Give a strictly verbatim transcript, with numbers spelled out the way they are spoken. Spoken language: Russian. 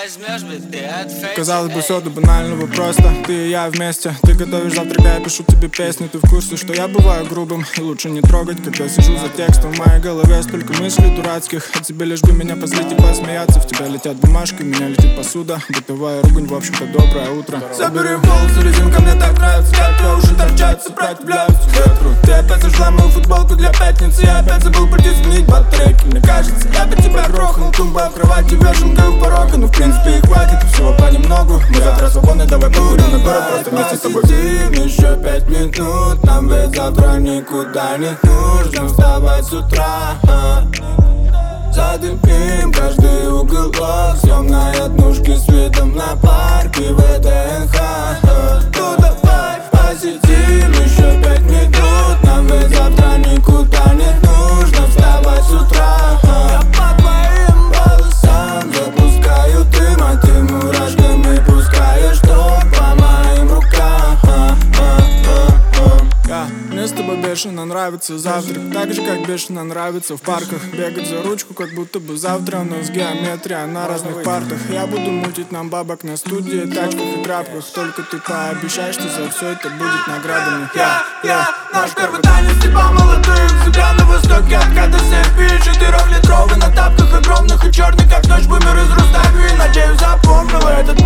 возьмешь, блядь, ты от фейка. Казалось бы, все до банального просто. Ты и я вместе, ты готовишь завтрак, а я пишу тебе песни. Ты в курсе, что я бываю грубым, и лучше не трогать, когда сижу за текстом. В моей голове столько мыслей дурацких, а тебе лишь бы меня позлить и посмеяться. В тебя летят бумажки, в меня летит посуда. Бытовая ругань, в общем-то, доброе утро. Забери волосы, резинка мне так нравится, как твои уши торчат, сопротивляются ветру. Ты опять зажгла мою футболку для пятницы, я опять забыл прийти сменить батарейки. Мне кажется, я бы тебя грохнул, тумба в кровати, вешенкой у порога. Ну в принципе и хватит, всего понемногу. Мы завтра свободны, давай покурим на город, просто вместе с тобой. Посидим еще пять минут, нам ведь завтра никуда не нужно вставать с утра. Задымим каждый уголок, съем на однушке с видом на парки ВДНХ. Ну давай посидим еще пять минут, нам ведь завтра никуда не нужно вставать с утра. Я по твоим волосам запускаю дым, а ты мурашками пускаешь ток по моим рукам. Yeah. Мне с тобой бешено нравится завтрак, так же как бешено нравится в парках бегать за ручку, как будто бы завтра у нас геометрия на разных партах. Я буду мутить нам бабок на студии, тачках и трапках. Только ты пообещай, что за все это будет наградами. Я, я, наш первый танец, типа молодых, себя на востоке от КДС. Четырехлитровый на тапках огромных и черный, как ночь бумер из Рустави. Надеюсь, запомнила этот